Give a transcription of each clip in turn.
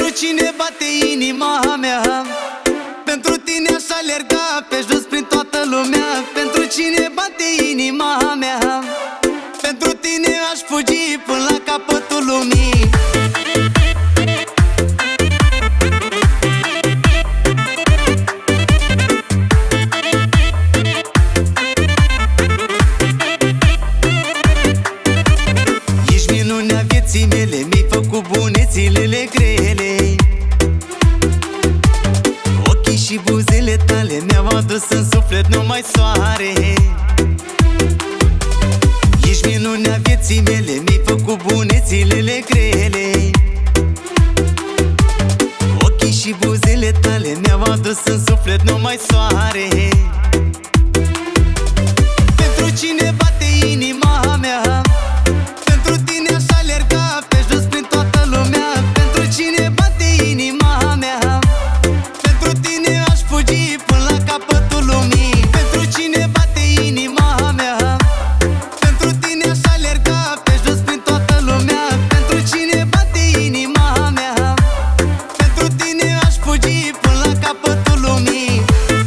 cine bate inima mea, pentru tine aș alerga pe jos prin toată lumea. Pentru cine bate inima mea, pentru tine aș fugi până la capătul lumii. Ești minunea vieții mele, mi-ai făcut bune zilele grele. Ochii și buzele tale mi-au adus în suflet numai soare. Ești minunea vieții mele, mi-ai făcut bune zilele grele. Ochii și buzele tale mi-au adus în suflet numai soare. Pentru cine bate inima mea, pentru tine aș alerga pe jos prin toată lumea. Pentru cine bate inima mea, pentru tine aș fugi până la capătul lumii. Pentru cine bate inima mea, pentru tine aș alerga pe jos prin toată lumea. Pentru cine bate inima mea, pentru tine aș fugi până la capătul lumii.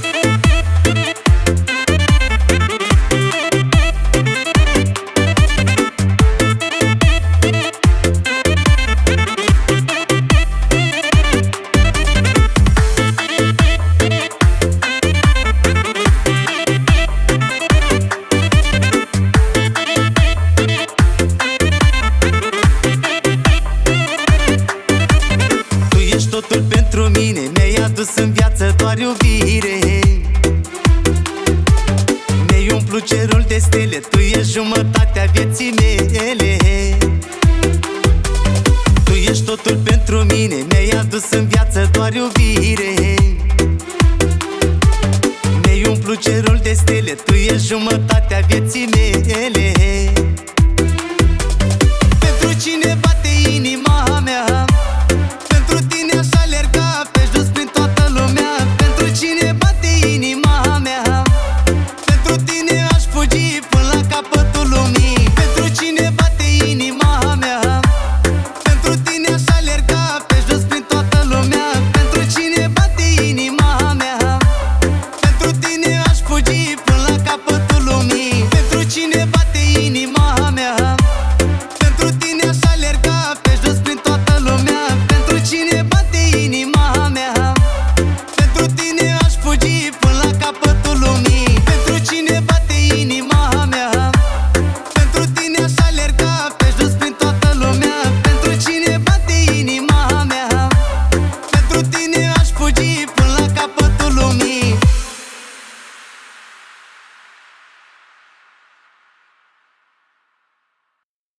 Totul pentru mine, mi-ai adus în viață doar iubire. Mi-ai umplut cerul de stele, tu ești jumătatea vieții mele. Tu ești totul pentru mine, mi-ai adus în viață doar iubire. Mi-ai umplut cerul de stele, tu ești jumătatea